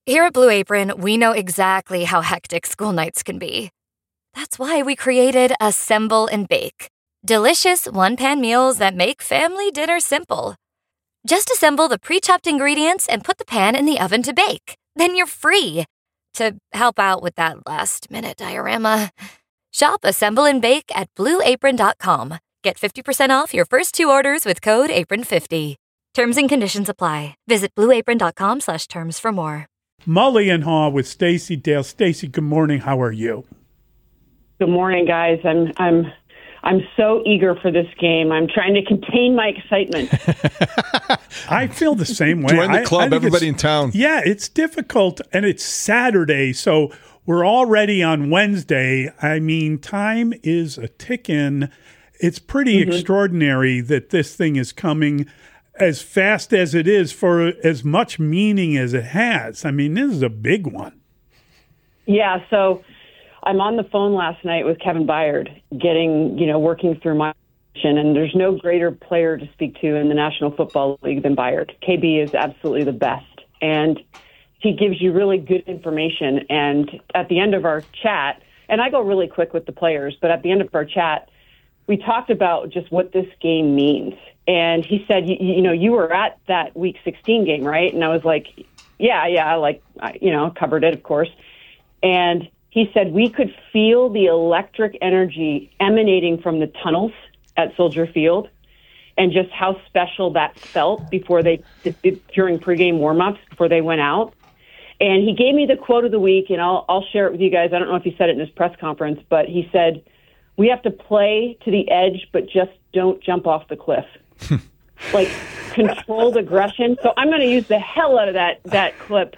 Here at Blue Apron, we know exactly how hectic school nights can be. That's why we created Assemble and Bake. Delicious one-pan meals that make family dinner simple. Just assemble the pre-chopped ingredients and put the pan in the oven to bake. Then you're free to help out with that last-minute diorama. Shop Assemble and Bake at BlueApron.com. Get 50% off your first 2 orders with code APRON50. Terms and conditions apply. Visit BlueApron.com/terms for more. Mully and Haw with Stacey Dale. Stacey, good morning. How are you? Good morning, guys. I'm so eager for this game. I'm trying to contain my excitement. I feel the same way. Join the club, everybody in town. Yeah, it's difficult, and it's Saturday, so we're already on Wednesday. I mean, time is a ticking. It's pretty extraordinary that this thing is coming as fast as it is for as much meaning as it has. I mean, this is a big one. Yeah, so I'm on the phone last night with Kevin Byard, working through my position, and there's no greater player to speak to in the National Football League than Byard. KB is absolutely the best, and he gives you really good information. And at the end of our chat, and I go really quick with the players, but at the end of our chat, we talked about just what this game means. And he said, you were at that Week 16 game, right? And I was like, covered it, of course. And he said we could feel the electric energy emanating from the tunnels at Soldier Field and just how special that felt during pregame warmups before they went out. And he gave me the quote of the week, and I'll share it with you guys. I don't know if he said it in his press conference, but he said, "We have to play to the edge, but just don't jump off the cliff." Like controlled aggression. So I'm going to use the hell out of that clip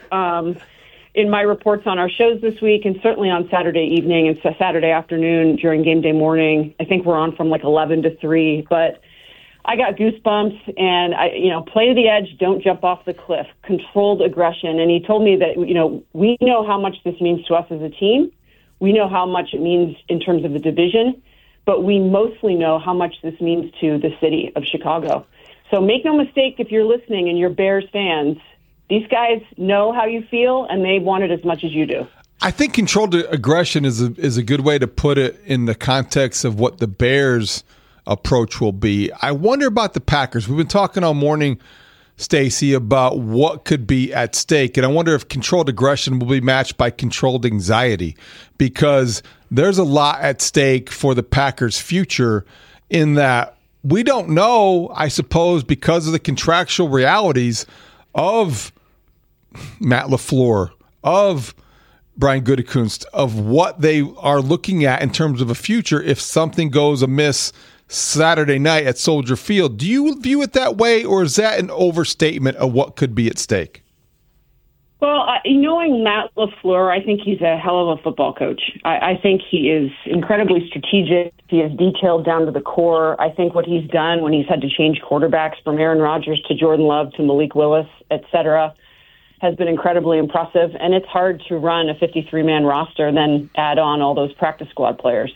in my reports on our shows this week, and certainly on Saturday evening and Saturday afternoon during game day morning. I think we're on from like 11 to 3, but I got goosebumps. And play to the edge, don't jump off the cliff. Controlled aggression. And he told me that we know how much this means to us as a team. We know how much it means in terms of the division, but we mostly know how much this means to the city of Chicago. So make no mistake, if you're listening and you're Bears fans, these guys know how you feel, and they want it as much as you do. I think controlled aggression is a good way to put it in the context of what the Bears' approach will be. I wonder about the Packers. We've been talking all morning, Stacey, about what could be at stake, and I wonder if controlled aggression will be matched by controlled anxiety, because there's a lot at stake for the Packers' future in that we don't know, I suppose, because of the contractual realities of Matt LaFleur, of Brian Gutekunst, of what they are looking at in terms of a future if something goes amiss Saturday night at Soldier Field. Do you view it that way, or is that an overstatement of what could be at stake? Well, knowing Matt LaFleur, I think he's a hell of a football coach. I think he is incredibly strategic. He is detailed down to the core. I think what he's done when he's had to change quarterbacks from Aaron Rodgers to Jordan Love to Malik Willis, et cetera, has been incredibly impressive. And it's hard to run a 53-man roster and then add on all those practice squad players.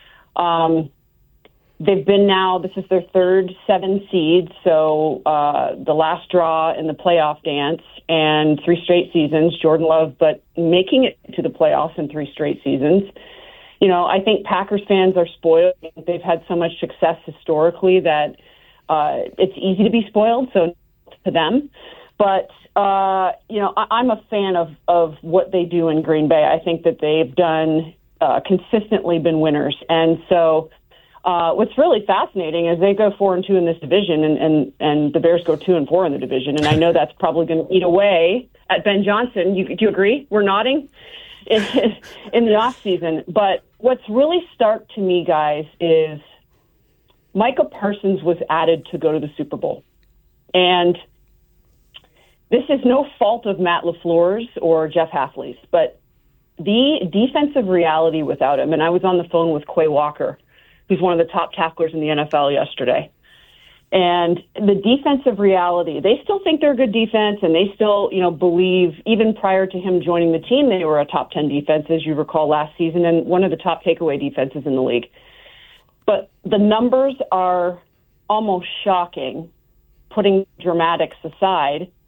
They've been this is their third 7 seed, so the last draw in the playoff dance, and 3 straight seasons, Jordan Love, but making it to the playoffs in 3 straight seasons. I think Packers fans are spoiled. They've had so much success historically that it's easy to be spoiled, so to them. But, I'm a fan of what they do in Green Bay. I think that they've done consistently been winners. And so what's really fascinating is they go 4-2 in this division, and the Bears go 2-4 in the division. And I know that's probably going to eat away at Ben Johnson. Do you agree? We're nodding in the off season. But what's really stark to me, guys, is Micah Parsons was added to go to the Super Bowl. And this is no fault of Matt LaFleur's or Jeff Hafley's, but the defensive reality without him, and I was on the phone with Quay Walker, who's one of the top tacklers in the NFL yesterday. And the defensive reality, they still think they're a good defense, and they still, believe, even prior to him joining the team, they were a top 10 defense, as you recall, last season, and one of the top takeaway defenses in the league. But the numbers are almost shocking, putting dramatics aside,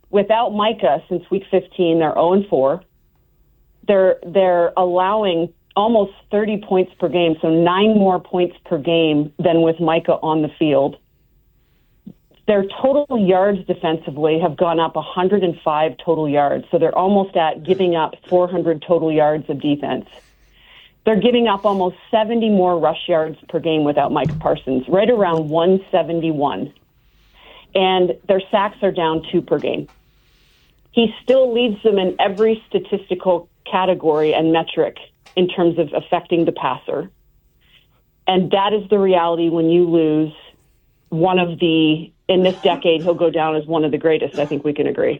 without Micah, since week 15, they're 0-4. They're allowing almost 30 points per game, so 9 more points per game than with Micah on the field. Their total yards defensively have gone up 105 total yards, so they're almost at giving up 400 total yards of defense. They're giving up almost 70 more rush yards per game without Micah Parsons, right around 171. And their sacks are down 2 per game. He still leads them in every statistical category and metric in terms of affecting the passer. And that is the reality when you lose one of the, in this decade, he'll go down as one of the greatest. I think we can agree.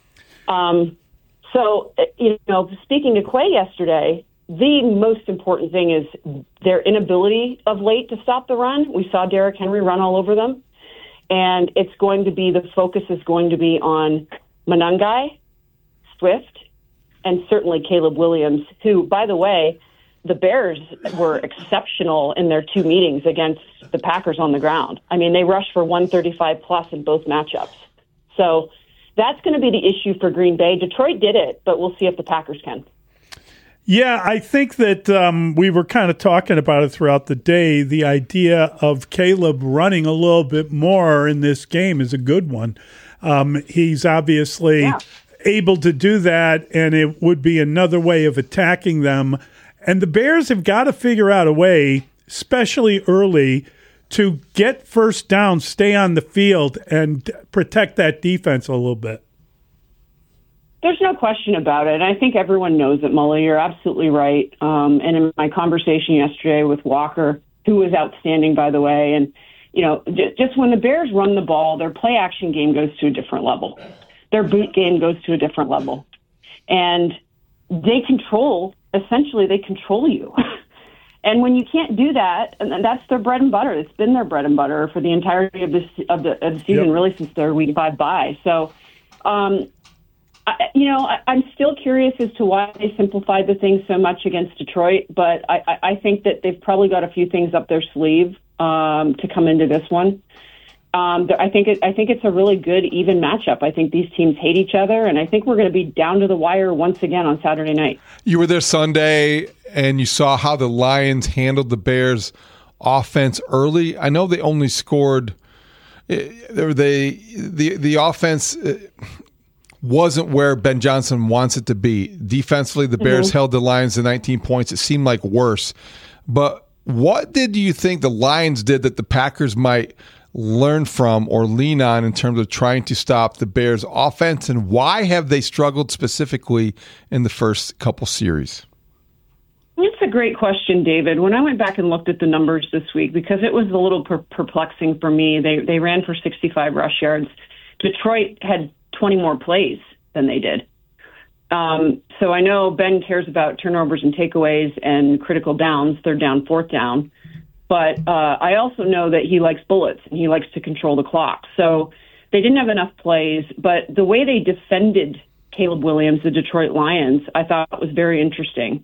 So, speaking to Quay yesterday, the most important thing is their inability of late to stop the run. We saw Derrick Henry run all over them. And it's going to be, the focus is going to be on Monangai, Swift, and certainly Caleb Williams, who, by the way, the Bears were exceptional in their 2 meetings against the Packers on the ground. I mean, they rushed for 135 plus in both matchups. So that's going to be the issue for Green Bay. Detroit did it, but we'll see if the Packers can. Yeah, I think that we were kind of talking about it throughout the day. The idea of Caleb running a little bit more in this game is a good one. He's obviously able to do that, and it would be another way of attacking them. And the Bears have got to figure out a way, especially early, to get first down, stay on the field, and protect that defense a little bit. There's no question about it. And I think everyone knows it, Mully. You're absolutely right. And in my conversation yesterday with Walker, who was outstanding, by the way, and, just when the Bears run the ball, their play action game goes to a different level. Their boot game goes to a different level. And they control you. And when you can't do that, and that's their bread and butter. It's been their bread and butter for the entirety of the season, really since their week 5 bye. So, I'm still curious as to why they simplified the thing so much against Detroit, but I think that they've probably got a few things up their sleeve to come into this one. I think it's a really good, even matchup. I think these teams hate each other, and I think we're going to be down to the wire once again on Saturday night. You were there Sunday, and you saw how the Lions handled the Bears' offense early. I know they only scored. The offense wasn't where Ben Johnson wants it to be. Defensively, the Bears held the Lions to 19 points. It seemed like worse. But what did you think the Lions did that the Packers might learn from or lean on in terms of trying to stop the Bears' offense, and why have they struggled specifically in the first couple series? That's a great question, David. When I went back and looked at the numbers this week, because it was a little perplexing for me, they ran for 65 rush yards. Detroit had 20 more plays than they did. So I know Ben cares about turnovers and takeaways and critical downs, 3rd down, 4th down. But I also know that he likes bullets and he likes to control the clock. So they didn't have enough plays, but the way they defended Caleb Williams, the Detroit Lions, I thought was very interesting.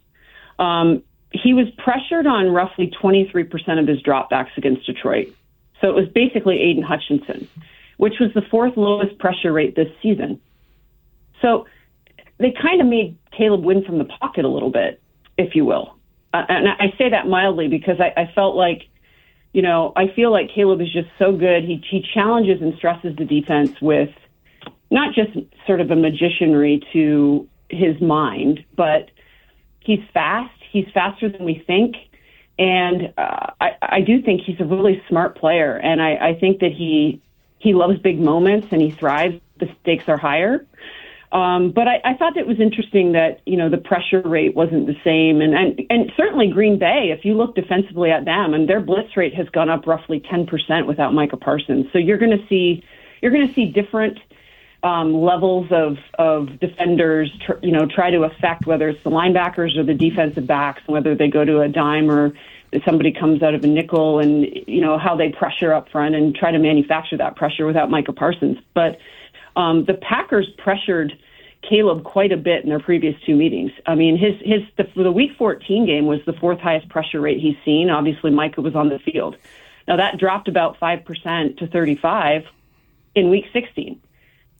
He was pressured on roughly 23% of his dropbacks against Detroit. So it was basically Aiden Hutchinson, which was the 4th lowest pressure rate this season. So they kind of made Caleb win from the pocket a little bit, if you will. And I say that mildly because I felt like, I feel like Caleb is just so good. He challenges and stresses the defense with not just sort of a magicianry to his mind, but he's fast. He's faster than we think. And I do think he's a really smart player. And I think that he loves big moments and he thrives. The stakes are higher. But I thought it was interesting that, the pressure rate wasn't the same. And certainly Green Bay, if you look defensively at them, and their blitz rate has gone up roughly 10% without Micah Parsons. So you're going to see different levels of defenders, try to affect whether it's the linebackers or the defensive backs, whether they go to a dime or somebody comes out of a nickel, and, how they pressure up front and try to manufacture that pressure without Micah Parsons. But the Packers pressured Caleb quite a bit in their previous 2 meetings. I mean, the Week 14 game was the 4th highest pressure rate he's seen. Obviously, Micah was on the field. Now, that dropped about 5% to 35 in Week 16.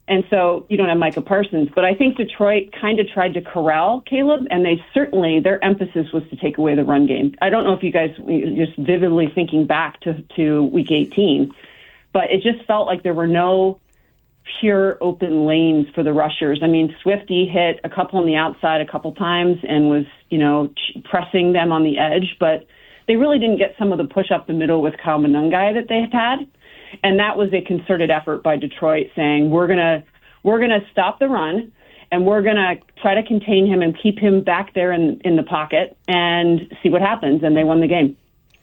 And so you don't have Micah Parsons. But I think Detroit kind of tried to corral Caleb, and their emphasis was to take away the run game. I don't know if you guys, just vividly thinking back to Week 18, but it just felt like there were no pure open lanes for the rushers. I mean, Swifty hit a couple on the outside a couple times and was, pressing them on the edge, but they really didn't get some of the push up the middle with Kyle Monangai that they had. And that was a concerted effort by Detroit saying, we're going to stop the run and we're going to try to contain him and keep him back there in the pocket and see what happens. And they won the game.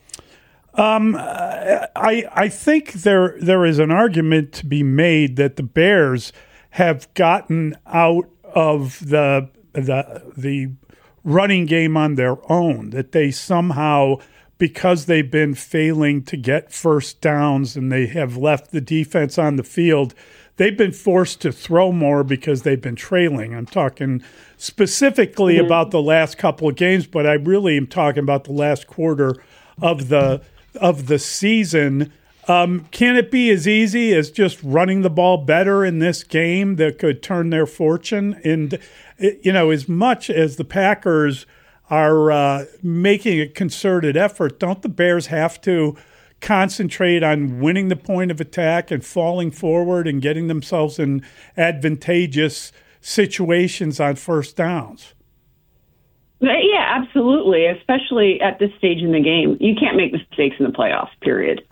I think there is an argument to be made that the Bears have gotten out of the running game on their own, that they somehow, because they've been failing to get first downs and they have left the defense on the field, they've been forced to throw more because they've been trailing. I'm talking specifically about the last couple of games, but I really am talking about the last quarter of the season. Can it be as easy as just running the ball better in this game that could turn their fortune? And, as much as the Packers are making a concerted effort, don't the Bears have to concentrate on winning the point of attack and falling forward and getting themselves in advantageous situations on first downs? Yeah, absolutely, especially at this stage in the game. You can't make mistakes in the playoffs, period.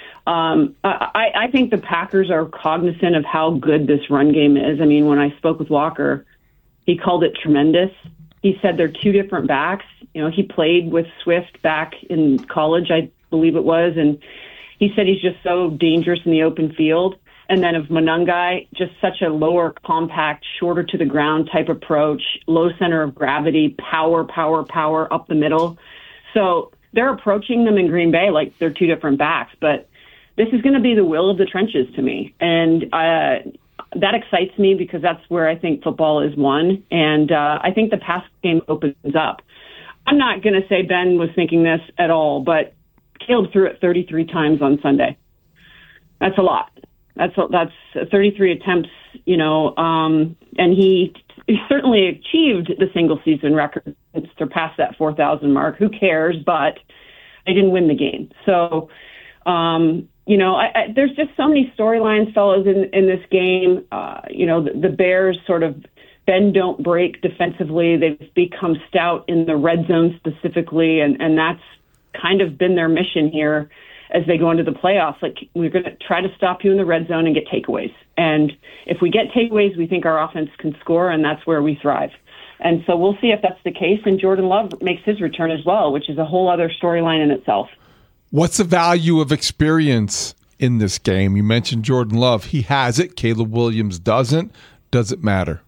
I think the Packers are cognizant of how good this run game is. I mean, when I spoke with Walker, he called it tremendous. He said they're two different backs. He played with Swift back in college, I believe it was, and he said he's just so dangerous in the open field. And then of Monangai, just such a lower, compact, shorter to the ground type approach, low center of gravity, power up the middle. So they're approaching them in Green Bay like they're two different backs. But this is going to be the will of the trenches to me. And that excites me because that's where I think football is won. And I think the pass game opens up. I'm not going to say Ben was thinking this at all, but Caleb threw it 33 times on Sunday. That's a lot. That's 33 attempts, and he certainly achieved the single season record, surpassed that 4,000 mark. Who cares? But they didn't win the game. So, there's just so many storylines, fellas, in this game. The Bears sort of bend, don't break defensively. They've become stout in the red zone specifically, and that's kind of been their mission here as they go into the playoffs. Like, we're going to try to stop you in the red zone and get takeaways. And if we get takeaways, we think our offense can score, and that's where we thrive. And so we'll see if that's the case. And Jordan Love makes his return as well, which is a whole other storyline in itself. What's the value of experience in this game? You mentioned Jordan Love. He has it. Caleb Williams doesn't. Does it matter?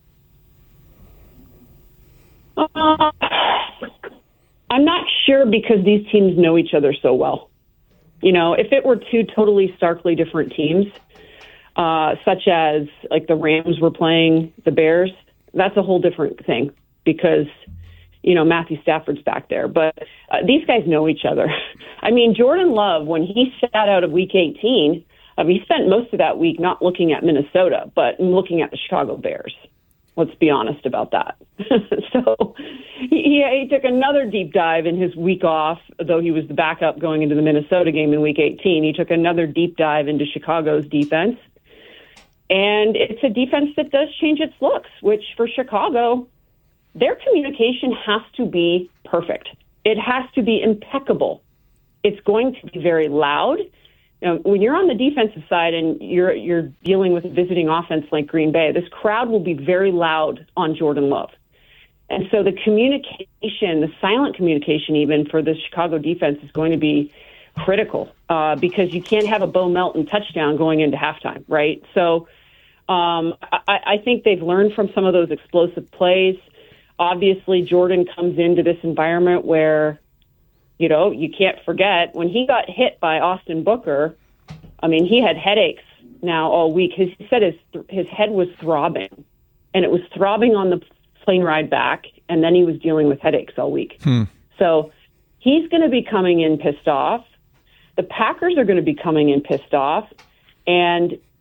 I'm not sure because these teams know each other so well. If it were two totally starkly different teams, such as like the Rams were playing the Bears, that's a whole different thing because, Matthew Stafford's back there. But these guys know each other. I mean, Jordan Love, when he sat out of Week 18, he spent most of that week not looking at Minnesota, but looking at the Chicago Bears. Let's be honest about that. So he took another deep dive in his week off, though he was the backup going into the Minnesota game in Week 18. He took another deep dive into Chicago's defense. And it's a defense that does change its looks, which for Chicago, their communication has to be perfect. It has to be impeccable. It's going to be very loud. When you're on the defensive side and you're dealing with a visiting offense like Green Bay, this crowd will be very loud on Jordan Love. And so the communication, the silent communication even for the Chicago defense is going to be critical because you can't have a Bo Melton touchdown going into halftime, right? So I think they've learned from some of those explosive plays. Obviously, Jordan comes into this environment where you can't forget when he got hit by Austin Booker. I mean, he had headaches now all week. He said his head was throbbing, and it was throbbing on the plane ride back, and then he was dealing with headaches all week. So he's going to be coming in pissed off. The Packers are going to be coming in pissed off, and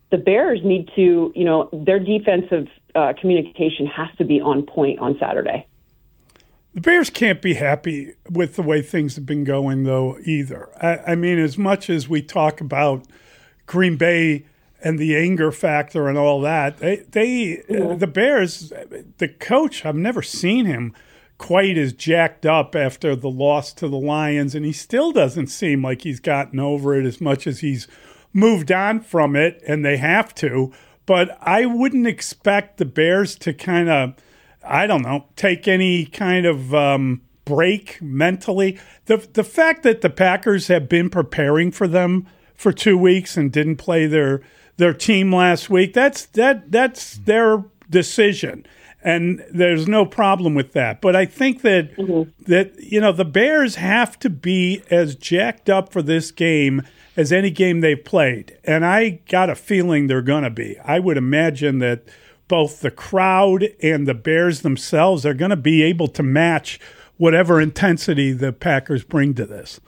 the Bears need to, their defensive communication has to be on point on Saturday. The Bears can't be happy with the way things have been going, though, either. I mean, as much as we talk about Green Bay and the anger factor and all that, the Bears, the coach, I've never seen him quite as jacked up after the loss to the Lions, and he still doesn't seem like he's gotten over it as much as he's moved on from it, and they have to. But I wouldn't expect the Bears to kind of, take any kind of break mentally. The fact that the Packers have been preparing for them for 2 weeks and didn't play their team last week, that's their decision. And there's no problem with that. But I think that the Bears have to be as jacked up for this game as any game they've played. And I got a feeling they're going to be. I would imagine that both the crowd and the Bears themselves are going to be able to match whatever intensity the Packers bring to this.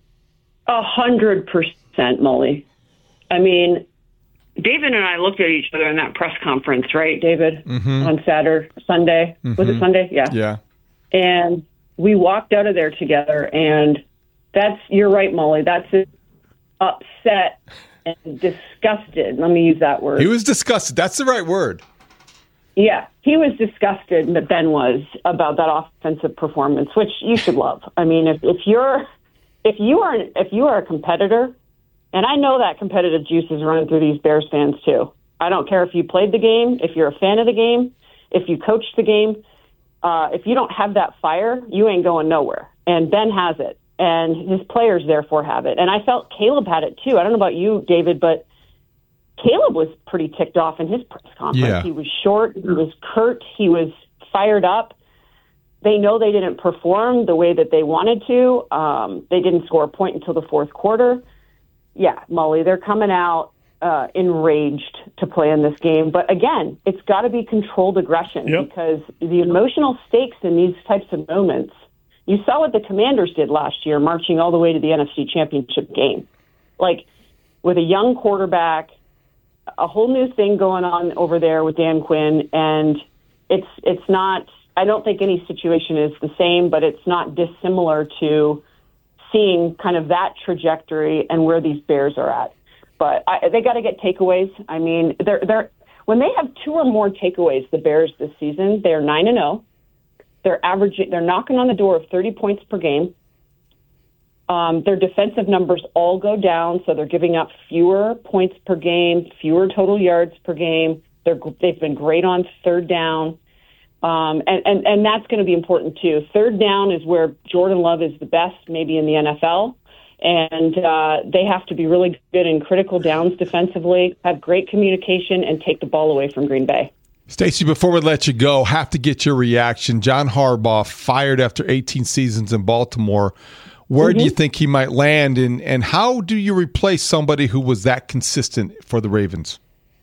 100%, Molly. I mean, David and I looked at each other in that press conference, right, David? On Sunday. Was it Sunday? Yeah. Yeah. And we walked out of there together, and you're right, Molly. That's upset and disgusted. Let me use that word. He was disgusted. That's the right word. Yeah, he was disgusted, that Ben was, about that offensive performance, which you should love. I mean, if you are a competitor, and I know that competitive juice is running through these Bears fans too. I don't care if you played the game, if you're a fan of the game, if you coached the game. If you don't have that fire, you ain't going nowhere. And Ben has it, and his players therefore have it. And I felt Caleb had it too. I don't know about you, David, but Caleb was pretty ticked off in his press conference. Yeah. He was short, he was curt, he was fired up. They know they didn't perform the way that they wanted to. They didn't score a point until the fourth quarter. Yeah, Molly, they're coming out enraged to play in this game. But again, it's got to be controlled aggression because the emotional stakes in these types of moments, you saw what the Commanders did last year, marching all the way to the NFC Championship game. Like, with a young quarterback, a whole new thing going on over there with Dan Quinn, and it's not, I don't think any situation is the same, but it's not dissimilar to seeing kind of that trajectory and where these Bears are at. But they got to get takeaways. I mean, they're when they have two or more takeaways, the Bears this season, they're 9-0. They're knocking on the door of 30 points per game. Their defensive numbers all go down, so they're giving up fewer points per game, fewer total yards per game. They've been great on third down. And that's going to be important too. Third down is where Jordan Love is the best, maybe in the NFL. And they have to be really good in critical downs defensively, have great communication, and take the ball away from Green Bay. Stacey, before we let you go, have to get your reaction. John Harbaugh fired after 18 seasons in Baltimore. Where do you think he might land, and how do you replace somebody who was that consistent for the Ravens?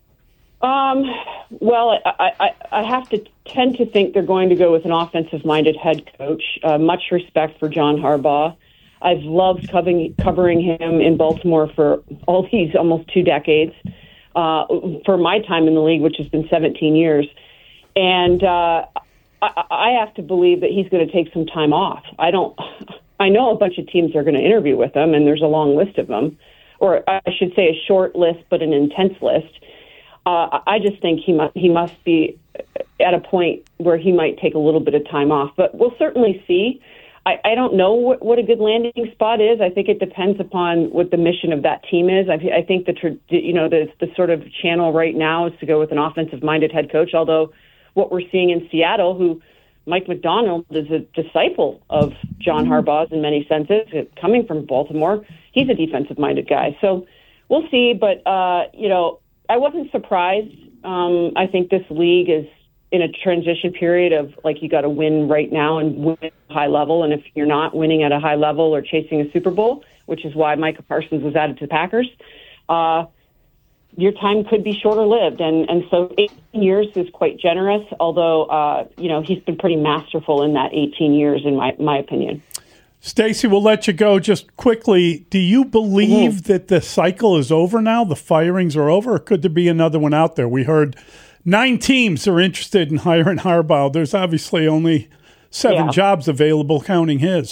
Well, I have to tend to think they're going to go with an offensive-minded head coach. Much respect for John Harbaugh. I've loved covering him in Baltimore for all these almost 2 decades, for my time in the league, which has been 17 years. And I have to believe that he's going to take some time off. I know a bunch of teams are going to interview with him, and there's a long list of them, or I should say a short list but an intense list. I just think he must be at a point where he might take a little bit of time off, but we'll certainly see. I don't know what a good landing spot is. I think it depends upon what the mission of that team is. I think the sort of channel right now is to go with an offensive-minded head coach, although what we're seeing in Seattle, who Mike McDonald is a disciple of John Harbaugh's in many senses, coming from Baltimore. He's a defensive-minded guy. So we'll see, but, I wasn't surprised. I think this league is in a transition period of, like, you got to win right now and win at a high level. And if you're not winning at a high level or chasing a Super Bowl, which is why Micah Parsons was added to the Packers, your time could be shorter lived. And so 18 years is quite generous, although, he's been pretty masterful in that 18 years, in my opinion. Stacey, we'll let you go just quickly. Do you believe that the cycle is over now? The firings are over, or could there be another one out there? We heard 9 teams are interested in hiring Harbaugh. There's obviously only 7 jobs available, counting his.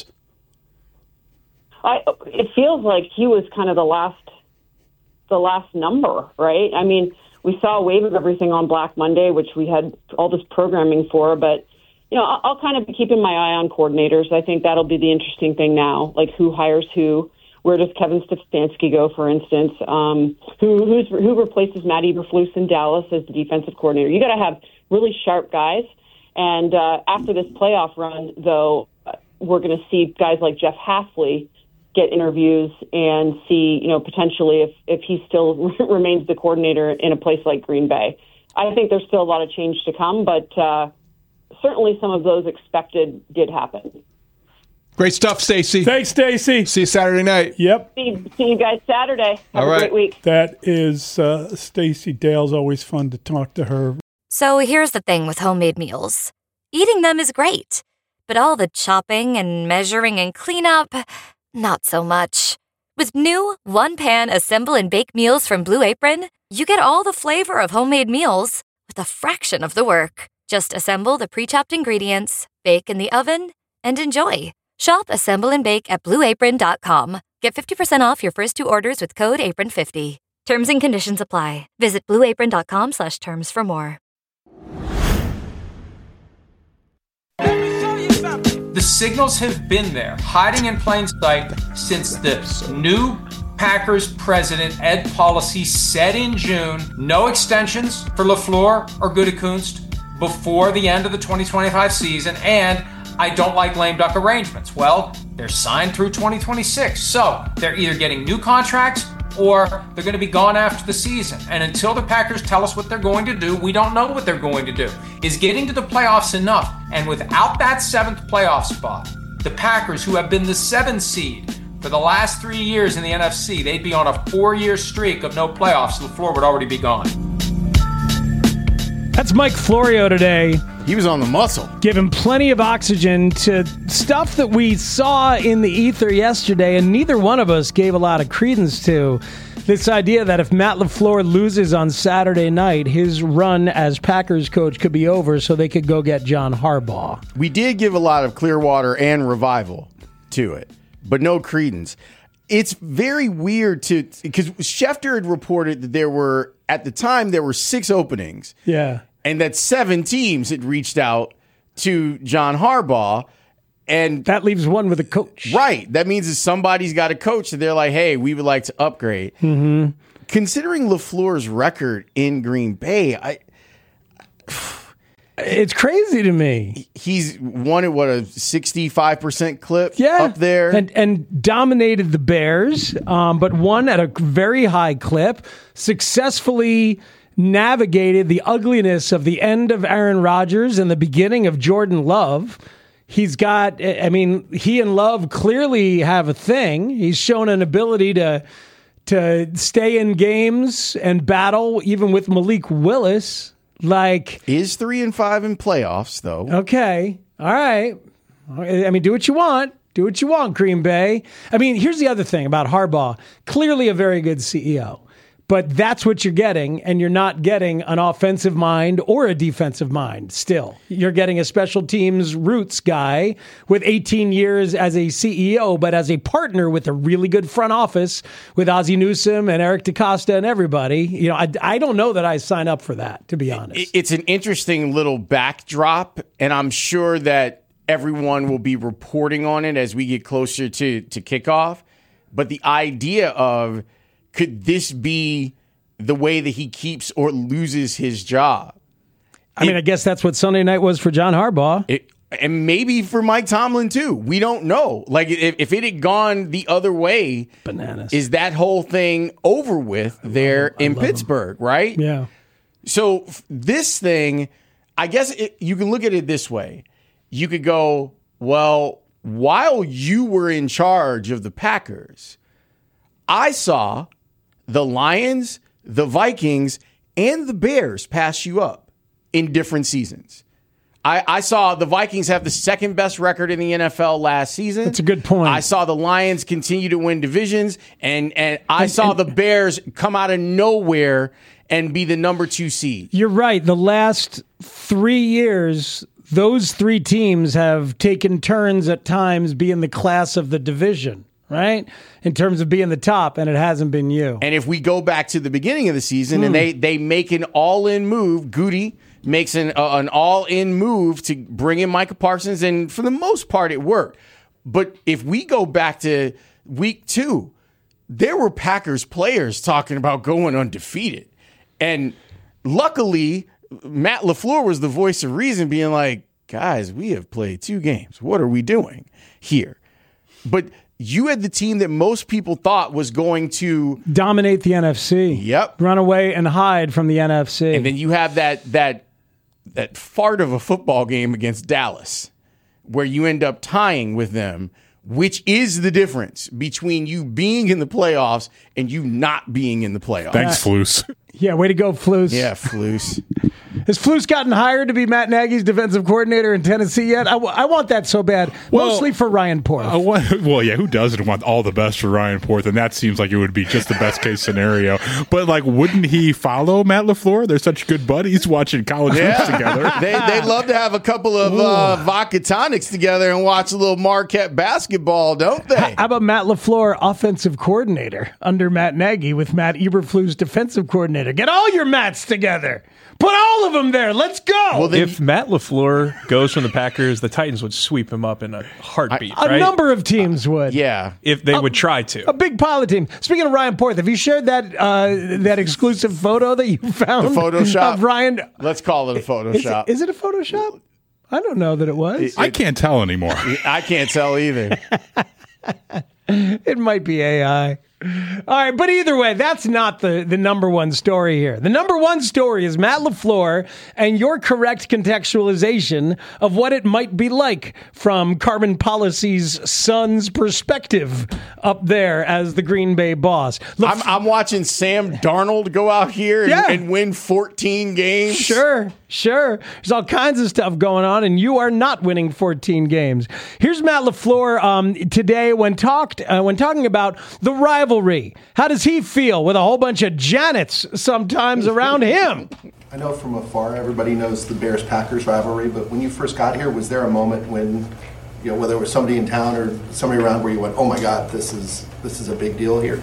It feels like he was kind of the last number, right? I mean, we saw a wave of everything on Black Monday, which we had all this programming for, but I'll kind of be keeping my eye on coordinators. I think that'll be the interesting thing now, like who hires who. Where does Kevin Stefanski go, for instance? Who replaces Matt Eberflus in Dallas as the defensive coordinator? You got to have really sharp guys. And after this playoff run, though, we're going to see guys like Jeff Hafley get interviews and see, potentially if he still remains the coordinator in a place like Green Bay. I think there's still a lot of change to come, but certainly some of those expected did happen. Great stuff, Stacey. Thanks, Stacey. See you Saturday night. Yep. See you guys Saturday. Have a great week. That is Stacey Dale's. Always fun to talk to her. So here's the thing with homemade meals. Eating them is great, but all the chopping and measuring and cleanup, not so much. With new one-pan assemble and bake meals from Blue Apron, you get all the flavor of homemade meals with a fraction of the work. Just assemble the pre-chopped ingredients, bake in the oven, and enjoy. Shop Assemble and Bake at BlueApron.com. Get 50% off your first 2 orders with code APRON50. Terms and conditions apply. Visit BlueApron.com/terms for more. The signals have been there, hiding in plain sight, since the new Packers president, Ed Policy, said in June, no extensions for LaFleur or Gutekunst before the end of the 2025 season, and I don't like lame duck arrangements. Well, they're signed through 2026, so they're either getting new contracts or they're going to be gone after the season. And until the Packers tell us what they're going to do, we don't know what they're going to do. Is getting to the playoffs enough? And without that 7th playoff spot, the Packers, who have been the 7th seed for the last 3 years in the NFC, they'd be on a 4-year streak of no playoffs. LaFleur would already be gone. That's Mike Florio today. He was on the muscle. Giving plenty of oxygen to stuff that we saw in the ether yesterday, and neither one of us gave a lot of credence to. This idea that if Matt LaFleur loses on Saturday night, his run as Packers coach could be over so they could go get John Harbaugh. We did give a lot of Clearwater and Revival to it, but no credence. It's very weird because Schefter had reported that at the time, there were 6 openings. Yeah. And that 7 teams had reached out to John Harbaugh. And that leaves one with a coach. Right. That means that somebody's got a coach that they're like, hey, we would like to upgrade. Mm-hmm. Considering LaFleur's record in Green Bay, it's crazy to me. He's won at, a 65% clip up there? And dominated the Bears, but won at a very high clip, successfully navigated the ugliness of the end of Aaron Rodgers and the beginning of Jordan Love. He's got, he and Love clearly have a thing. He's shown an ability to stay in games and battle, even with Malik Willis. Is 3-5 in playoffs, though. Okay. All right. Do what you want. Do what you want, Green Bay. Here's the other thing about Harbaugh. Clearly a very good CEO. But that's what you're getting, and you're not getting an offensive mind or a defensive mind still. You're getting a special teams roots guy with 18 years as a CEO, but as a partner with a really good front office with Ozzie Newsome and Eric DaCosta and everybody. I don't know that I sign up for that, to be honest. It's an interesting little backdrop, and I'm sure that everyone will be reporting on it as we get closer to kickoff. But the idea of, could this be the way that he keeps or loses his job? I guess that's what Sunday night was for John Harbaugh. And maybe for Mike Tomlin, too. We don't know. If it had gone the other way, bananas. Is that whole thing over with there in Pittsburgh, right? Yeah. So this thing, I guess you can look at it this way. You could go, well, while you were in charge of the Packers, I saw the Lions, the Vikings, and the Bears pass you up in different seasons. I saw the Vikings have the second best record in the NFL last season. That's a good point. I saw the Lions continue to win divisions, and I saw the Bears come out of nowhere and be the number 2 seed. You're right. The last 3 years, those 3 teams have taken turns at times being the class of the division, right? In terms of being the top, and it hasn't been you. And if we go back to the beginning of the season and they make an all-in move, Goody makes an all-in move to bring in Micah Parsons, and for the most part, it worked. But if we go back to week 2, there were Packers players talking about going undefeated. And luckily, Matt LaFleur was the voice of reason, being like, guys, we have played 2 games. What are we doing here? But you had the team that most people thought was going to dominate the NFC. Yep. Run away and hide from the NFC. And then you have that fart of a football game against Dallas, where you end up tying with them, which is the difference between you being in the playoffs and you not being in the playoffs. Thanks, Flus. Yeah, way to go, Flus. Yeah, Flus. Has Flus gotten hired to be Matt Nagy's defensive coordinator in Tennessee yet? I want that so bad, mostly for Ryan Porth. Well, yeah, who doesn't want all the best for Ryan Porth? And that seems like it would be just the best case scenario. But, like, wouldn't he follow Matt LaFleur? They're such good buddies watching college hoops together. They'd love to have a couple of vodka tonics together and watch a little Marquette basketball, don't they? How about Matt LaFleur, offensive coordinator under Matt Nagy, with Matt Eberflus, defensive coordinator? Get all your Matts together. Put all of them there. Let's go. Well, if Matt LaFleur goes from the Packers, the Titans would sweep him up in a heartbeat, right? A number of teams would. Yeah. If they would try to. A big pile of teams. Speaking of Ryan Porth, have you shared that exclusive photo that you found? The Photoshop? Of Ryan? Let's call it a Photoshop. Is it a Photoshop? I don't know that it was. I can't tell anymore. I can't tell either. It might be AI. All right, but either way, that's not the number one story here. The number one story is Matt LaFleur and your correct contextualization of what it might be like from Carbon Policy's son's perspective up there as the Green Bay boss. I'm watching Sam Darnold go out here and win 14 games. Sure. There's all kinds of stuff going on, and you are not winning 14 games. Here's Matt LaFleur today when talking about the rivalry. How does he feel with a whole bunch of Janets sometimes around him? I know from afar everybody knows the Bears-Packers rivalry, but when you first got here, was there a moment when, whether it was somebody in town or somebody around, where you went, "Oh my God, this is a big deal here"?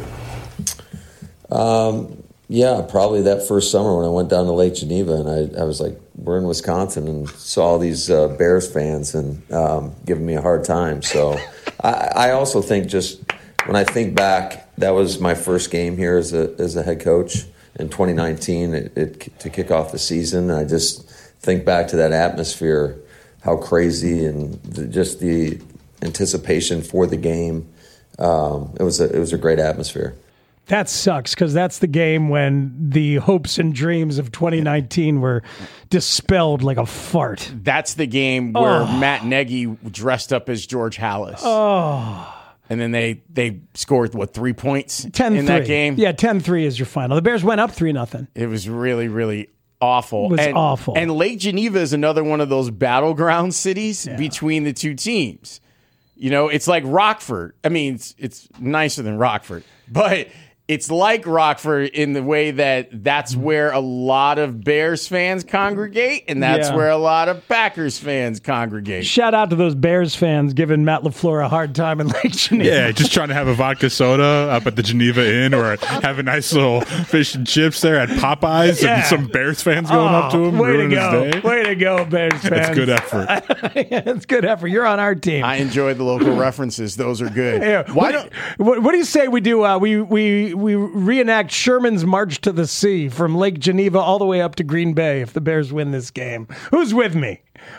Yeah, probably that first summer when I went down to Lake Geneva, and I was like, we're in Wisconsin, and saw all these Bears fans and giving me a hard time. So I also think, just when I think back, that was my first game here as a head coach in 2019 to kick off the season. And I just think back to that atmosphere, how crazy, and just the anticipation for the game. It was a great atmosphere. That sucks, because that's the game when the hopes and dreams of 2019 were dispelled like a fart. That's the game where Matt Nagy dressed up as George Halas. Oh. And then they scored, 3 points 10-3. In that game? Yeah, 10-3 is your final. The Bears went up 3-0. It was really, really awful. It was awful. And Lake Geneva is another one of those battleground cities between the two teams. It's like Rockford. I mean, it's nicer than Rockford, but it's like Rockford in the way that that's where a lot of Bears fans congregate, and that's where a lot of Packers fans congregate. Shout out to those Bears fans giving Matt LaFleur a hard time in Lake Geneva. Yeah, just trying to have a vodka soda up at the Geneva Inn, or have a nice little fish and chips there at Popeyes, and some Bears fans going up to him. Way to ruining go. his day. Way to go, Bears fans. That's good effort. It's good effort. You're on our team. I enjoy the local references. Those are good. Yeah. What do you say we do? We reenact Sherman's March to the Sea from Lake Geneva all the way up to Green Bay if the Bears win this game. Who's with me?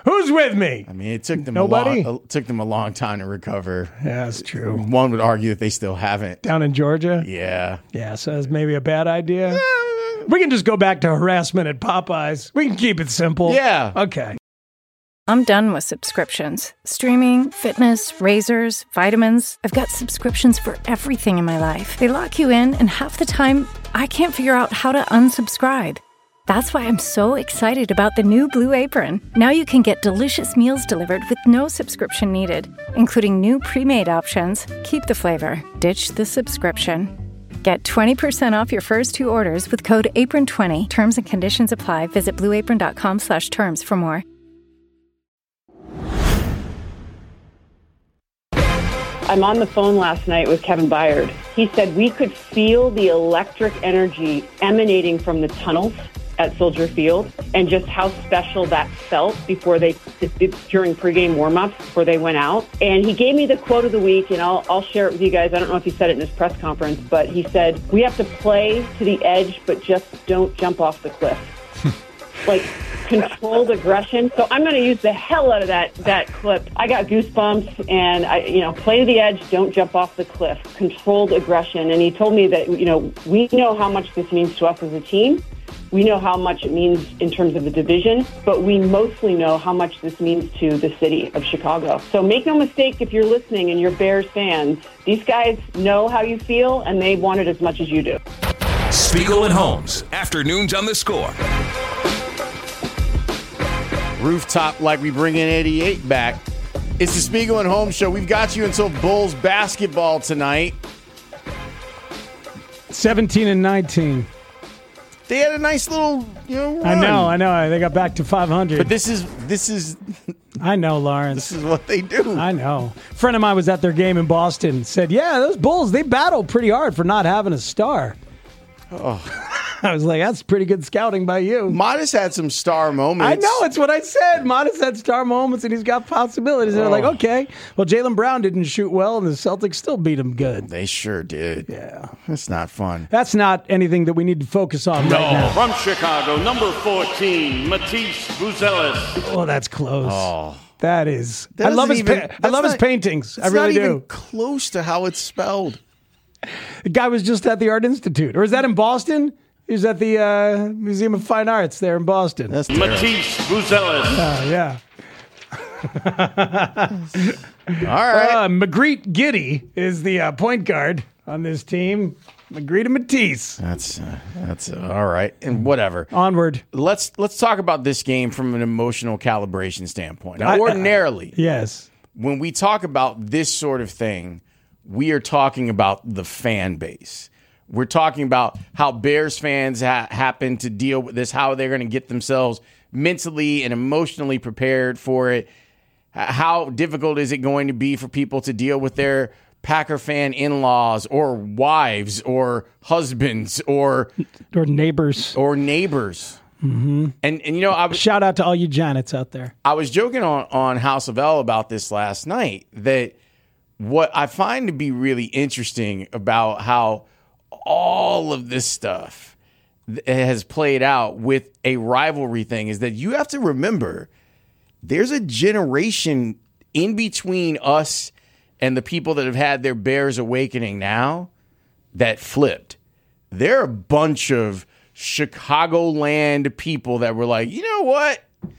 I mean, it took them a long time to recover. Yeah, that's true. One would argue that they still haven't. Down in Georgia? Yeah. Yeah, so that's maybe a bad idea. We can just go back to harassment at Popeyes. We can keep it simple. Yeah. Okay. I'm done with subscriptions. Streaming, fitness, razors, vitamins. I've got subscriptions for everything in my life. They lock you in, and half the time, I can't figure out how to unsubscribe. That's why I'm so excited about the new Blue Apron. Now you can get delicious meals delivered with no subscription needed, including new pre-made options. Keep the flavor, ditch the subscription. Get 20% off your first 2 orders with code APRON20. Terms and conditions apply. Visit blueapron.com/terms for more. I'm on the phone last night with Kevin Byard. He said we could feel the electric energy emanating from the tunnels at Soldier Field and just how special that felt before during pregame warmups before they went out. And he gave me the quote of the week, and I'll share it with you guys. I don't know if he said it in his press conference, but he said, "We have to play to the edge, but just don't jump off the cliff." Like controlled aggression. So I'm going to use the hell out of that clip. I got goosebumps, and play to the edge, don't jump off the cliff. Controlled aggression. And he told me that, we know how much this means to us as a team. We know how much it means in terms of the division, but we mostly know how much this means to the city of Chicago. So make no mistake if you're listening and you're Bears fans, these guys know how you feel and they want it as much as you do. Spiegel and Holmes, afternoons on The Score. Rooftop like we bring in 88 back. It's the Spiegel and Holmes show. We've got you until Bulls basketball tonight. 17-19. They had a nice little, run. I know. They got back to 500. But this is. I know, Lawrence. This is what they do. I know. A friend of mine was at their game in Boston. Said, "Yeah, those Bulls, they battled pretty hard for not having a star." Oh. I was like, that's pretty good scouting by you. Modest had some star moments. I know, it's what I said. Modest had star moments, and he's got possibilities. They're like, okay. Well, Jaylen Brown didn't shoot well, and the Celtics still beat him good. They sure did. Yeah. That's not fun. That's not anything that we need to focus on right now. From Chicago, number 14, Matisse Buzelis. Oh, that's close. Oh. That is. I love his paintings. I really do. Not even close to how it's spelled. The guy was just at the Art Institute. Or is that in Boston? He was at the Museum of Fine Arts there in Boston. That's Matisse Buzelis. Yeah. All right. Magritte Giddy is the point guard on this team. Magritte and Matisse. That's all right. And whatever. Onward. Let's talk about this game from an emotional calibration standpoint. Now, ordinarily, yes, when we talk about this sort of thing, we are talking about the fan base. We're talking about how Bears fans happen to deal with this, how they're going to get themselves mentally and emotionally prepared for it. How difficult is it going to be for people to deal with their Packer fan in-laws or wives or husbands or neighbors. Mm-hmm. And shout out to all you Janets out there. I was joking on House of L about this last night, that what I find to be really interesting about how all of this stuff has played out with a rivalry thing is that you have to remember there's a generation in between us and the people that have had their Bears awakening now that flipped. There are a bunch of Chicagoland people that were like, you know what?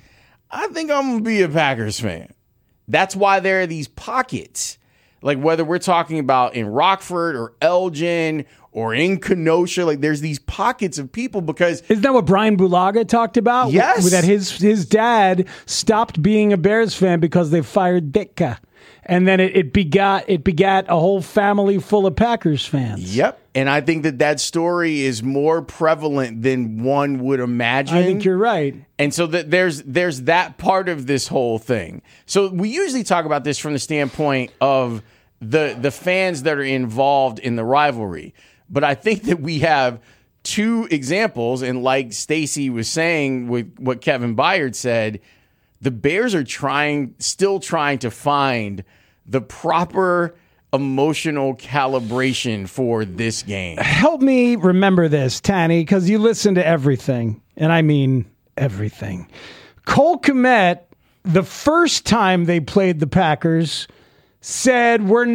I think I'm going to be a Packers fan. That's why there are these pockets. Like whether we're talking about in Rockford or Elgin or in Kenosha, like there's these pockets of people because... Isn't that what Brian Bulaga talked about? Yes. That his dad stopped being a Bears fan because they fired Ditka. And then it begat a whole family full of Packers fans. Yep. And I think that story is more prevalent than one would imagine. I think you're right. And so that there's that part of this whole thing. So we usually talk about this from the standpoint of the fans that are involved in the rivalry. But I think that we have two examples, and like Stacey was saying with what Kevin Byard said, the Bears are still trying to find the proper emotional calibration for this game. Help me remember this, Tanny, because you listen to everything, and I mean everything. Cole Kmet, the first time they played the Packers, said, we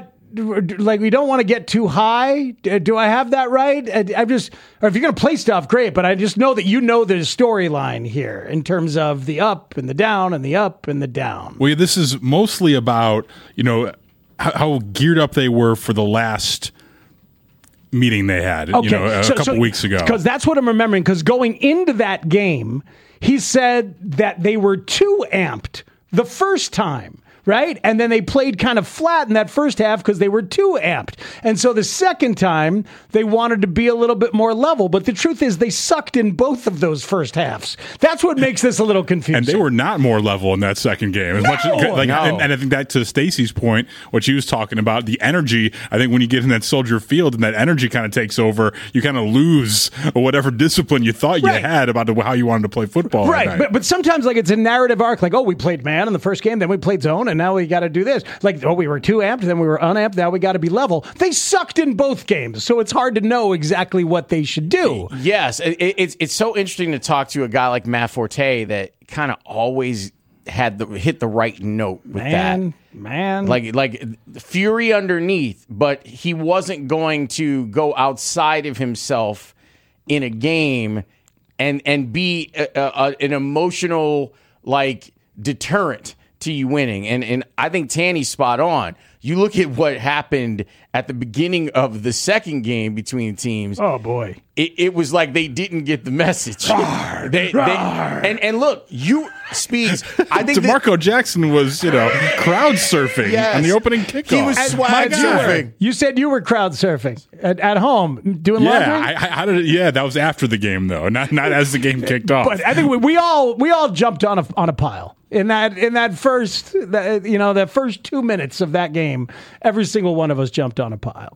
don't want to get too high. Do I have that right? Or if you're going to play stuff, great, but I just know that you know the storyline here in terms of the up and the down and the up and the down. Well, this is mostly about, how geared up they were for the last meeting they had, a couple weeks ago. Because that's what I'm remembering. Because going into that game, he said that they were too amped the first time. Right? And then they played kind of flat in that first half because they were too amped. And so the second time, they wanted to be a little bit more level. But the truth is, they sucked in both of those first halves. That's what makes this a little confusing. And they were not more level in that second game. And I think that, to Stacey's point, what she was talking about, the energy, I think when you get in that Soldier Field and that energy kind of takes over, you kind of lose whatever discipline you thought you had about how you wanted to play football. Right. But sometimes it's a narrative arc. Like, we played man in the first game, then we played zone, and now we got to do this. Like, we were too amped, then we were unamped, now we got to be level. They sucked in both games, so it's hard to know exactly what they should do. Yes, it's so interesting to talk to a guy like Matt Forte that kind of always had hit the right note with that. Like fury underneath, but he wasn't going to go outside of himself in a game and be an emotional deterrent to you winning. And I think Tanny's spot on. You look at what happened at the beginning of the second game between teams. Oh, boy. It was like they didn't get the message. And look, Speeds, I think DeMarco Jackson was, crowd surfing on the opening kickoff. He was swag surfing. You said you were crowd surfing at home doing laundry? How did it, that was after the game, though, not as the game kicked off. But I think we all jumped on a pile. In that first, the first 2 minutes of that game, every single one of us jumped on a pile.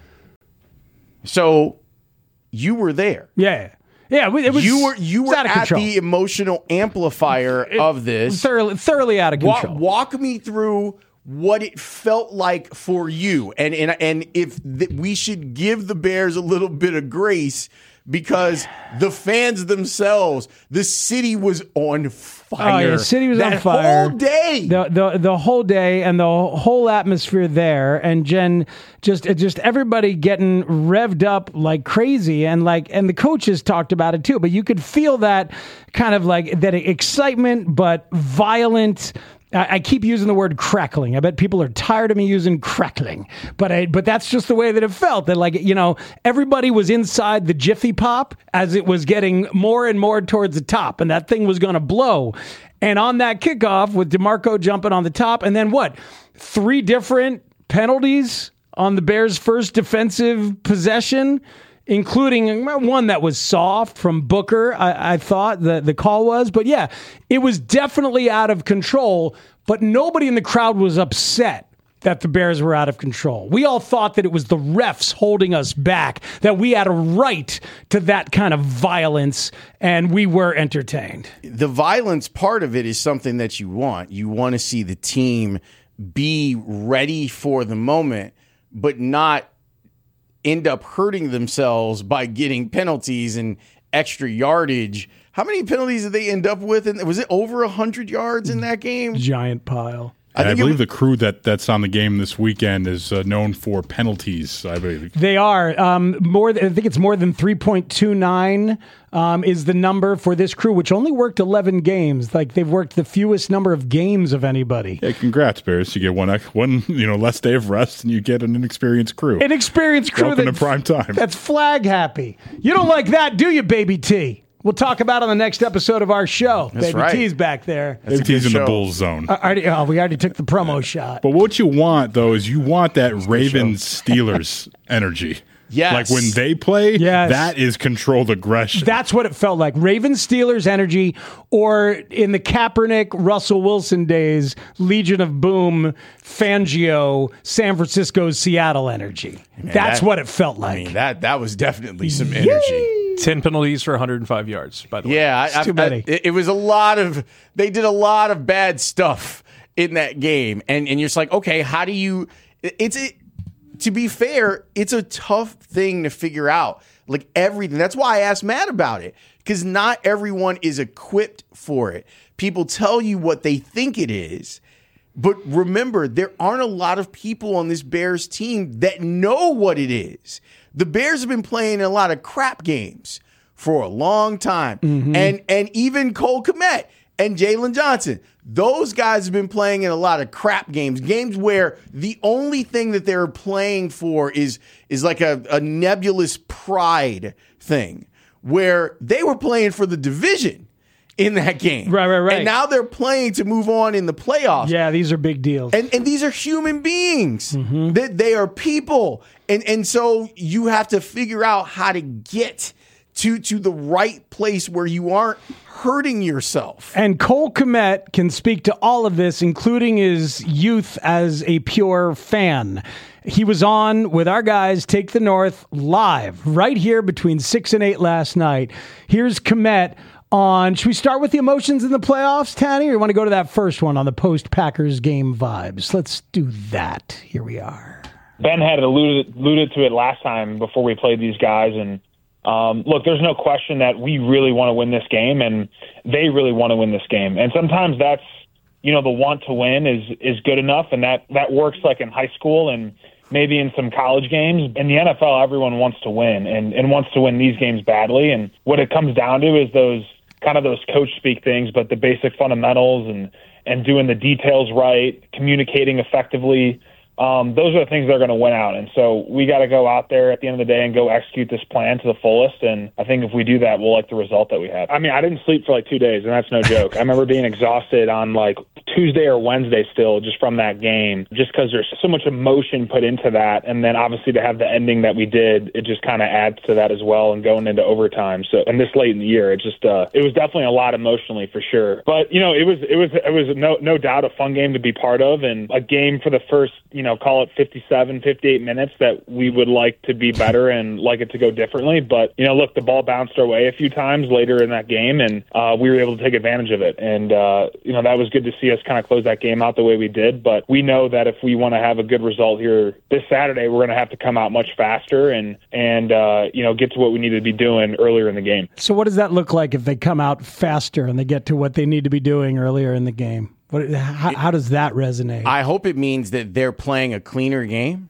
So you were there. Yeah. It was, you were out of at control. the emotional amplifier of this. Thoroughly out of control. Walk me through what it felt like for you, and if we should give the Bears a little bit of grace. Because the fans themselves, the city was on fire. Oh, yeah, the city was on fire. The whole day. The whole day and the whole atmosphere there. And Jen, just everybody getting revved up like crazy. And the coaches talked about it too. But you could feel that kind of that excitement, but violent. I keep using the word crackling. I bet people are tired of me using crackling, but that's just the way that it felt. That everybody was inside the Jiffy Pop as it was getting more and more towards the top, and that thing was going to blow. And on that kickoff with DeMarco jumping on the top, and then 3 different penalties on the Bears' first defensive possession, including one that was soft from Booker, I thought the call was. But yeah, it was definitely out of control, but nobody in the crowd was upset that the Bears were out of control. We all thought that it was the refs holding us back, that we had a right to that kind of violence, and we were entertained. The violence part of it is something that you want. You want to see the team be ready for the moment, but not end up hurting themselves by getting penalties and extra yardage. How many penalties did they end up with? And was it over 100 yards in that game? Giant pile. I believe the crew that's on the game this weekend is known for penalties, I believe. They are. I think it's more than 3.29 is the number for this crew, which only worked 11 games. They've worked the fewest number of games of anybody. Yeah, congrats, Bears. You get one less day of rest, and you get an inexperienced crew. An experienced crew in prime time. That's flag happy. You don't like that, do you, Baby T? We'll talk about on the next episode of our show. That's Baby right. T's back there. Baby T's in the Bulls zone. We already took the promo shot. But what you want, though, is you want that Ravens-Steelers energy. Yes. When they play, that is controlled aggression. That's what it felt like. Ravens-Steelers energy, or in the Kaepernick, Russell Wilson days, Legion of Boom, Fangio, San Francisco, Seattle energy. Man, that's what it felt like. That was definitely some energy. 10 penalties for 105 yards, by the way. Yeah, too many. It was they did a lot of bad stuff in that game. And you're just like, okay, how do you, to be fair, it's a tough thing to figure out. Everything. That's why I asked Matt about it, because not everyone is equipped for it. People tell you what they think it is. But remember, there aren't a lot of people on this Bears team that know what it is. The Bears have been playing a lot of crap games for a long time. Mm-hmm. And even Cole Kmet and Jalen Johnson. Those guys have been playing in a lot of crap games where the only thing that they're playing for is like a nebulous pride thing, where they were playing for the division in that game. Right. And now they're playing to move on in the playoffs. Yeah, these are big deals. And these are human beings. They are people. And so you have to figure out how to get to the right place where you aren't hurting yourself. And Cole Kmet can speak to all of this, including his youth as a pure fan. He was on with our guys, Take the North, live right here between 6 and 8 last night. Here's Kmet on, should we start with the emotions in the playoffs, Tanny, or you want to go to that first one on the post-Packers game vibes? Let's do that. Here we are. Ben had alluded to it last time before we played these guys, and look, there's no question that we really want to win this game, and they really want to win this game. And sometimes that's, the want to win is good enough, and that works like in high school and maybe in some college games. In the NFL, everyone wants to win and wants to win these games badly. And what it comes down to is those coach speak things, but the basic fundamentals and doing the details right, communicating effectively. Those are the things that are going to win out. And so we got to go out there at the end of the day and go execute this plan to the fullest. And I think if we do that, we'll like the result that we have. I mean, I didn't sleep for like 2 days, and that's no joke. I remember being exhausted on like Tuesday or Wednesday still just from that game, just because there's so much emotion put into that. And then obviously to have the ending that we did, it just kind of adds to that as well, and going into overtime. So, and this late in the year, it was definitely a lot emotionally for sure. But, it was no doubt a fun game to be part of, and a game for the first, call it 57, 58 minutes that we would like to be better and like it to go differently. But, look, the ball bounced our way a few times later in that game, and we were able to take advantage of it. And, that was good to see us kind of close that game out the way we did. But we know that if we want to have a good result here this Saturday, we're going to have to come out much faster and get to what we need to be doing earlier in the game. So what does that look like if they come out faster and they get to what they need to be doing earlier in the game? How does that resonate? I hope it means that they're playing a cleaner game,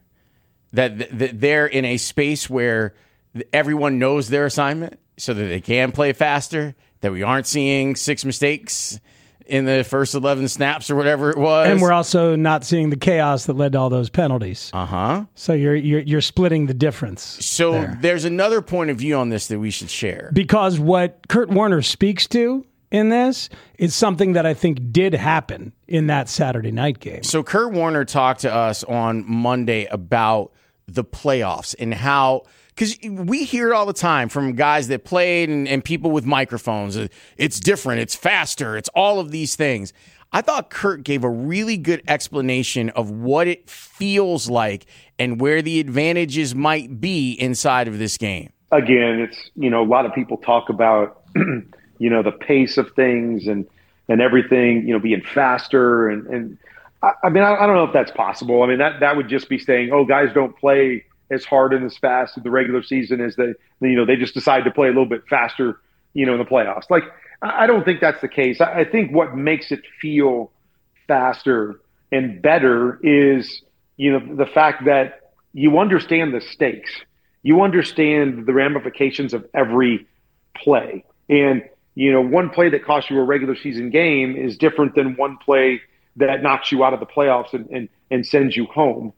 that they're in a space where everyone knows their assignment so that they can play faster, that we aren't seeing 6 mistakes in the first 11 snaps or whatever it was. And we're also not seeing the chaos that led to all those penalties. So you're splitting the difference. So there's another point of view on this that we should share. Because what Kurt Warner speaks to in this is something that I think did happen in that Saturday night game. So Kurt Warner talked to us on Monday about the playoffs and how, because we hear it all the time from guys that played and people with microphones. It's different. It's faster. It's all of these things. I thought Kurt gave a really good explanation of what it feels like and where the advantages might be inside of this game. Again, it's, a lot of people talk about, the pace of things and everything, being faster. And I mean, I don't know if that's possible. I mean, that would just be saying, guys don't play as hard and as fast in the regular season as they just decide to play a little bit faster, in the playoffs. Like, I don't think that's the case. I think what makes it feel faster and better is, the fact that you understand the stakes. You understand the ramifications of every play. And, one play that costs you a regular season game is different than one play that knocks you out of the playoffs and sends you home.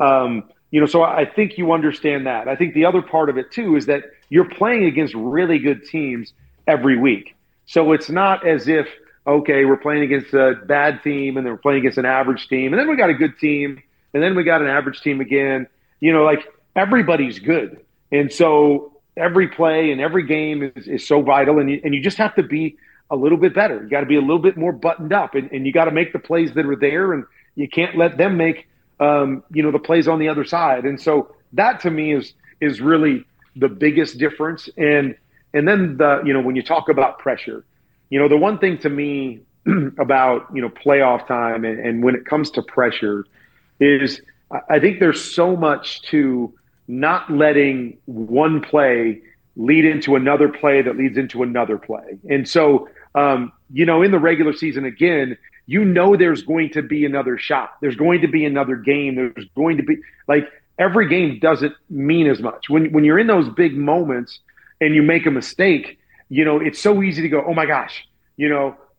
So I think you understand that. I think the other part of it, too, is that you're playing against really good teams every week. So it's not as if, we're playing against a bad team and then we're playing against an average team. And then we got a good team and then we got an average team again. Everybody's good. And so every play and every game is so vital. And you just have to be a little bit better. You got to be a little bit more buttoned up and you got to make the plays that are there. And you can't let them make the plays on the other side. And so that to me is really the biggest difference. And then when you talk about pressure, the one thing to me about, playoff time and when it comes to pressure is I think there's so much to not letting one play lead into another play that leads into another play. And so, in the regular season, again, there's going to be another shot. There's going to be another game. There's going to be every game doesn't mean as much. When you're in those big moments and you make a mistake, it's so easy to go, oh my gosh,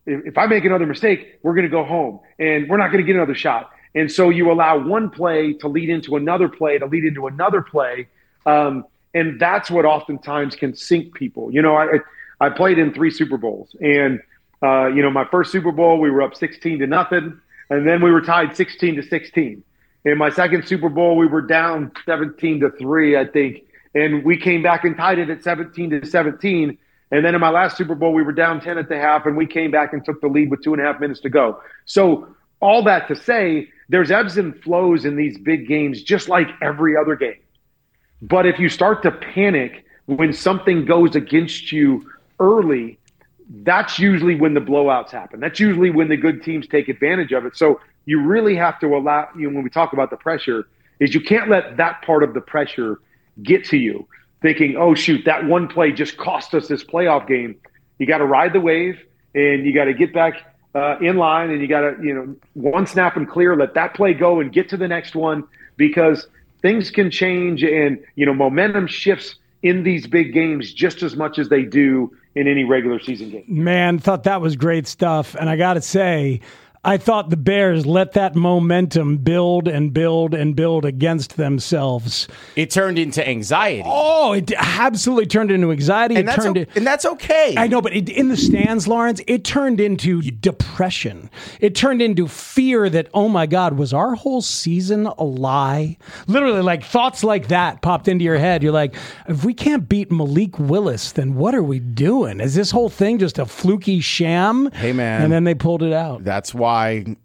if I make another mistake, we're going to go home and we're not going to get another shot. And so you allow one play to lead into another play, to lead into another play. And that's what oftentimes can sink people. You know, I played in 3 Super Bowls, and you know, my first Super Bowl, we were up 16-0, and then we were tied 16-16. In my second Super Bowl, we were down 17-3, I think, and we came back and tied it at 17-17. And then in my last Super Bowl, we were down 10 at the half, and we came back and took the lead with 2.5 minutes to go. So all that to say, there's ebbs and flows in these big games, just like every other game. But if you start to panic when something goes against you early, that's usually when the blowouts happen. That's usually when the good teams take advantage of it. So you really have to allow, you know, when we talk about the pressure, is you can't let that part of the pressure get to you, thinking, oh, shoot, that one play just cost us this playoff game. You got to ride the wave, and you got to get back in line, and you got to, you know, one snap and clear, let that play go and get to the next one, because things can change, and, you know, momentum shifts in these big games just as much as they do in any regular season game. Man, thought that was great stuff. And I got to say, I thought the Bears let that momentum build and build and build against themselves. It turned into anxiety. Oh, it absolutely turned into anxiety. And that's okay. I know, but in the stands, Lawrence, it turned into depression. It turned into fear that, oh my God, was our whole season a lie? Literally, like thoughts like that popped into your head. You're like, if we can't beat Malik Willis, then what are we doing? Is this whole thing just a fluky sham? Hey, man. And then they pulled it out. That's why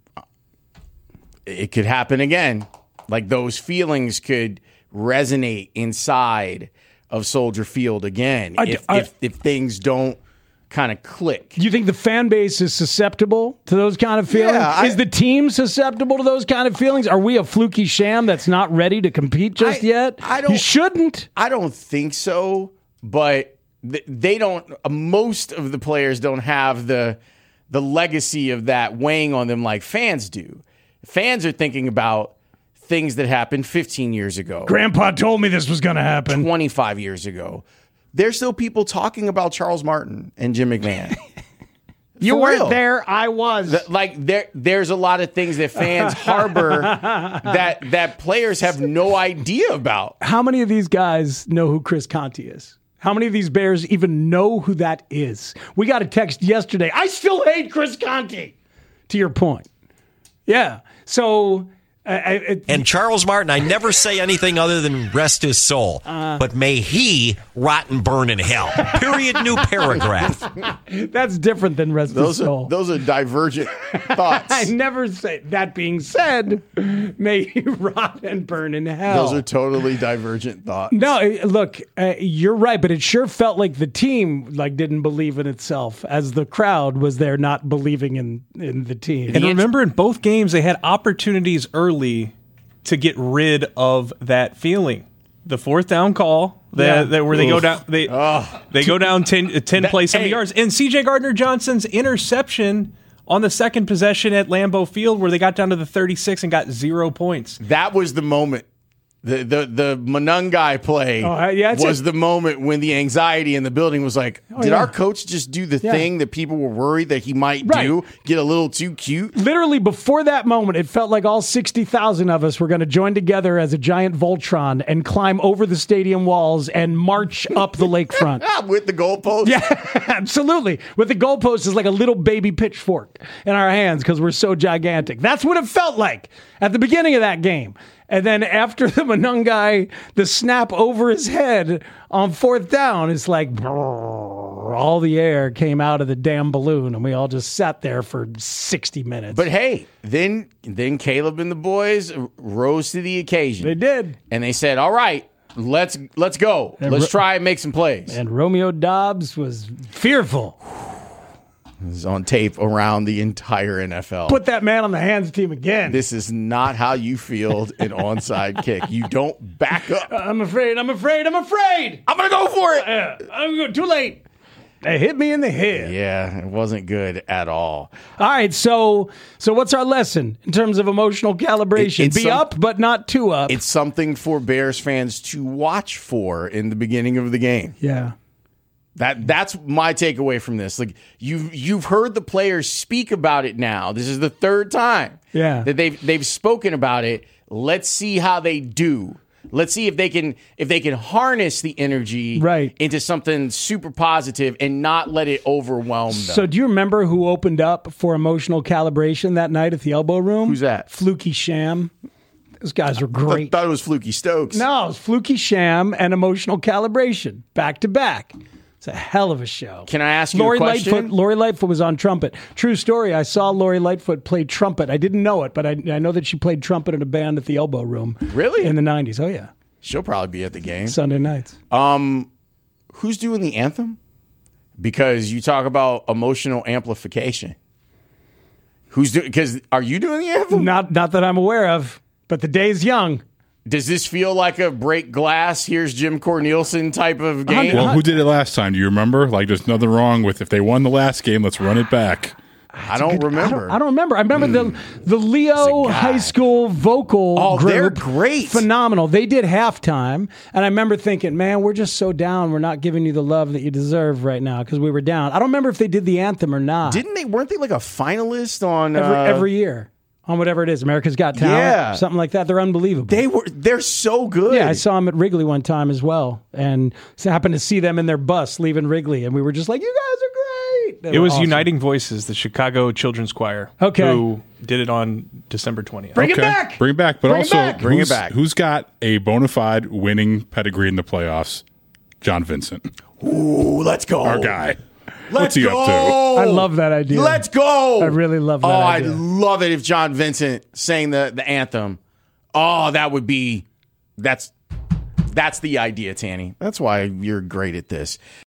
it could happen again. Like those feelings could resonate inside of Soldier Field again if things don't kind of click. You think the fan base is susceptible to those kind of feelings? Yeah, is the team susceptible to those kind of feelings? Are we a fluky sham that's not ready to compete just yet? You shouldn't. I don't think so, but they don't. Most of the players don't have the legacy of that weighing on them like fans do. Fans are thinking about things that happened 15 years ago. Grandpa told me this was going to happen. 25 years ago. There's still people talking about Charles Martin and Jim McMahon. You weren't there. I was. There's a lot of things that fans harbor that players have no idea about. How many of these guys know who Chris Conte is? How many of these Bears even know who that is? We got a text yesterday. I still hate Chris Conte. To your point. Yeah. So. And Charles Martin, I never say anything other than rest his soul. But may he rot and burn in hell. Period. New paragraph. That's different than rest his soul. Those are divergent thoughts. I never say. That being said, may he rot and burn in hell. Those are totally divergent thoughts. No, look, you're right, but it sure felt like the team didn't believe in itself, as the crowd was there not believing in the team. And remember, in both games, they had opportunities early to get rid of that feeling. The fourth down call where they go down they go down 10 play 70 yards, and CJ Gardner-Johnson's interception on the second possession at Lambeau Field where they got down to the 36 and got 0 points. That was the moment. The Monungai play was the moment when the anxiety in the building was like, did our coach just do the thing that people were worried that he might do? Get a little too cute? Literally before that moment, it felt like all 60,000 of us were going to join together as a giant Voltron and climb over the stadium walls and march up the lakefront. With the goalpost? Yeah, absolutely. With the goalpost is like a little baby pitchfork in our hands because we're so gigantic. That's what it felt like at the beginning of that game. And then after the Monungai, the snap over his head on fourth down, it's like all the air came out of the damn balloon, and we all just sat there for 60 minutes. But hey, then Caleb and the boys rose to the occasion. They did. And they said, all right, let's go. Let's try and make some plays. And Romeo Doubs was fearful. This is on tape around the entire NFL. Put that man on the hands team again. This is not how you field an onside kick. You don't back up. I'm afraid. I'm going to go for it. Too late. They hit me in the head. Yeah, it wasn't good at all. All right, so what's our lesson in terms of emotional calibration? Be up, but not too up. It's something for Bears fans to watch for in the beginning of the game. Yeah. That's my takeaway from this. Like you've heard the players speak about it now. This is the third time that they've spoken about it. Let's see how they do. Let's see if they can harness the energy into something super positive and not let it overwhelm them. So do you remember who opened up for Emotional Calibration that night at the Elbow Room? Who's that? Fluky Sham. Those guys were great. I thought it was Fluky Stokes. No, it was Fluky Sham and Emotional Calibration back to back. It's a hell of a show. Can I ask you a question? Lori Lightfoot was on trumpet. True story. I saw Lori Lightfoot play trumpet. I didn't know it, but I know that she played trumpet in a band at the Elbow Room. Really? In the 90s. Oh, yeah. She'll probably be at the game. Sunday nights. Who's doing the anthem? Because you talk about emotional amplification. Because are you doing the anthem? Not that I'm aware of, but the day's young. Does this feel like a break glass, here's Jim Cornelison type of game? Well, who did it last time? Do you remember? Like, there's nothing wrong with if they won the last game, let's run it back. I don't remember. I don't remember. I remember the Leo High School vocal group. They're great. Phenomenal. They did halftime, and I remember thinking, man, we're just so down. We're not giving you the love that you deserve right now because we were down. I don't remember if they did the anthem or not. Weren't they like a finalist on... Every year. On whatever it is, America's Got Talent, something like that. They're unbelievable. They're so good. Yeah, I saw them at Wrigley one time as well, and happened to see them in their bus leaving Wrigley, and we were just like, "You guys are great." It was awesome. Uniting Voices, the Chicago Children's Choir, who did it on December 20th. Bring it back. Bring it back, but Bring also it back. Bring it back. Who's got a bona fide winning pedigree in the playoffs? John Vincent. Ooh, let's go, our guy. What's he go. up to? I love that idea. Let's go. I really love that idea. I'd love it if John Vincent sang the anthem. Oh, that would be... That's the idea, Tanny. That's why you're great at this.